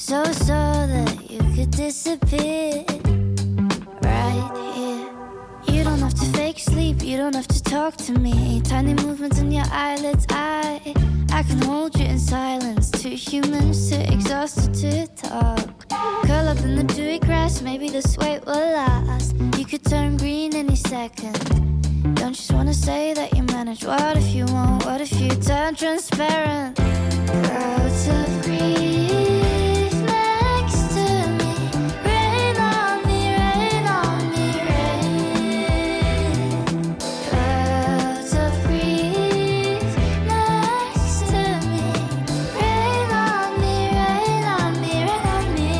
So that you could disappear right here. You don't have to fake sleep, you don't have to talk to me. Tiny movements in your eyelids, I can hold you in silence. Two humans too exhausted to talk. Curl up in the dewy grass, maybe the sweat will last. You could turn green any second. Don't just wanna say that you manage. What if you won't? What if you turn transparent? Clouds of grief next to me. Rain on me, rain on me, rain. Clouds of grief next to me. Rain on me, rain on me, rain on me.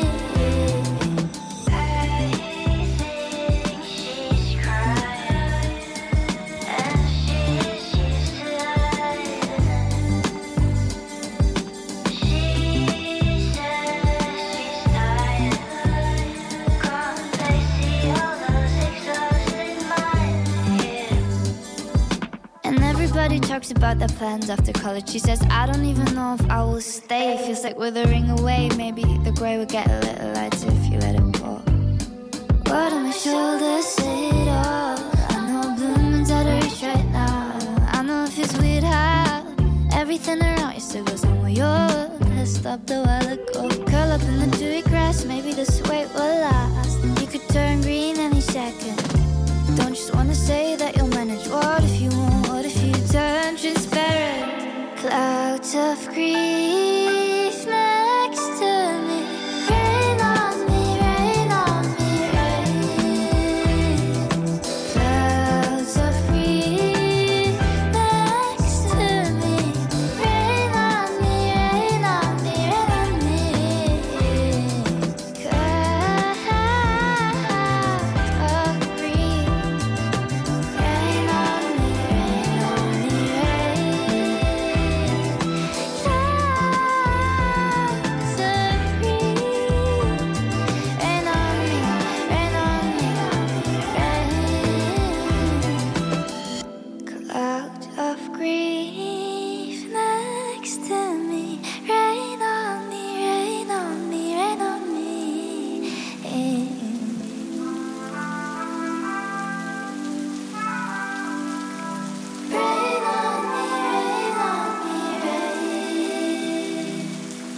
I think she's crying, and she's tired. And everybody talks about their plans after college. She says, I don't even know if I will stay. It feels like withering away. Maybe the grey will get a little lighter if you let it pour. What on my shoulders say it all. I know blue moon's out of reach right now. I know it feels weird how everything around you still goes on while yours has stopped a while ago. Curl up in the dewy grass, maybe the sweat will last. You could turn green any second. Don't just wanna say that you'll manage. What if you won't? What if you turn transparent? Clouds of green